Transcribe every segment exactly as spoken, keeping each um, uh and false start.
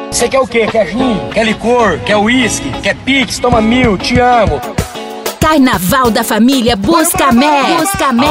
Você quer o quê? Quer gin? Quer licor? Quer uísque? Quer pix? Toma mil, te amo. Carnaval da família Buscamé. Buscamé.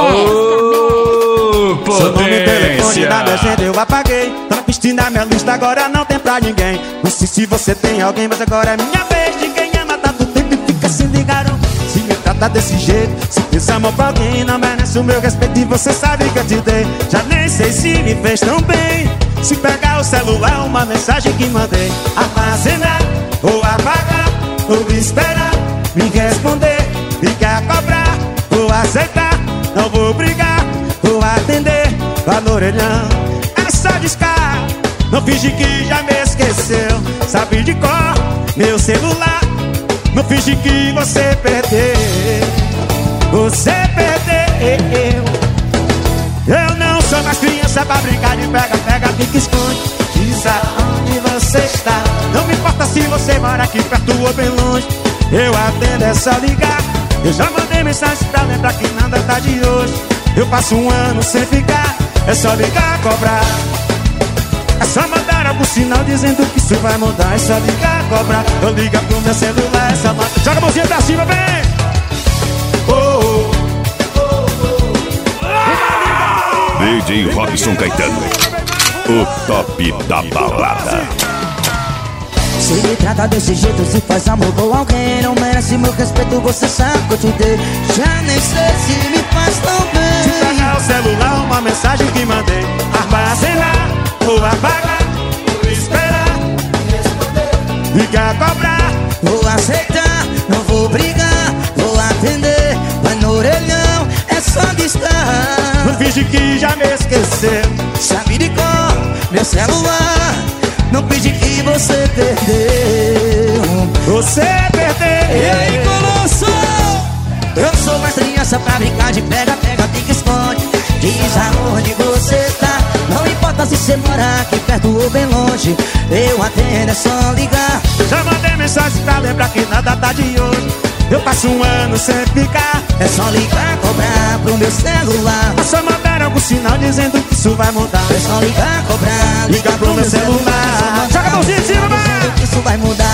Seu nome e telefone na minha agenda eu apaguei. Tá na piscina na minha lista, agora não tem pra ninguém. Não sei se você tem alguém, mas agora é minha vez. Ninguém ama tanto tempo e fica sem ligar. Se me trata desse jeito, se fez amor pra alguém, não merece o meu respeito e você sabe que eu te dei. Já nem sei se me fez tão bem. Se pegar o celular, uma mensagem que mandei, armazenar ou apagar, ou esperar me responder, ligar, cobrar, vou aceitar, não vou brigar, vou atender, vá no orelhão, é só discar, não finge que já me esqueceu, sabe de cor, meu celular, não finge que você perdeu, você perdeu. Eu não sou mais criança pra brincar de pega, pega, pique, esconde. Diz aonde você está. Não me importa se você mora aqui perto ou bem longe. Eu atendo, é só ligar. Eu já mandei mensagem pra lembrar que nada tá de hoje. Eu passo um ano sem ficar. É só ligar, cobrar. É só mandar algum sinal dizendo que isso vai mudar. É só ligar, cobrar. Eu ligo pro meu celular, é só mandar. Joga a mãozinha pra cima, vem! Oh, oh. D J Robson Caetano, o top da balada. Se me trata desse jeito, se faz amor com alguém, não merece meu respeito, você sabe que eu te dei. Já nem sei se me faz tão bem. Se pegar o celular, uma mensagem que mandei, armazenar ou apagar, vou esperar, responder, ligar, cobrar, vou aceitar, não vou brigar, vou atender, vai no orelhão, é só discar. Não finge que já me esqueceu, sabe de cor, meu celular, não finge que você perdeu. Você perdeu. E aí, Colosso? Eu sou mais criança pra brincar de pega, pega, pique, esconde. Diz aonde você tá. Não importa se você mora aqui perto ou bem longe. Eu atendo, é só ligar. Já mandei mensagem pra lembrar que nada tá de hoje. Eu passo um ano sem ficar. É só ligar, cobrar pro meu celular. É só mandar algum sinal dizendo que isso vai mudar. É só ligar, cobrar, ligar pro meu celular. Joga a mãozinha em cima, vai! Isso vai mudar.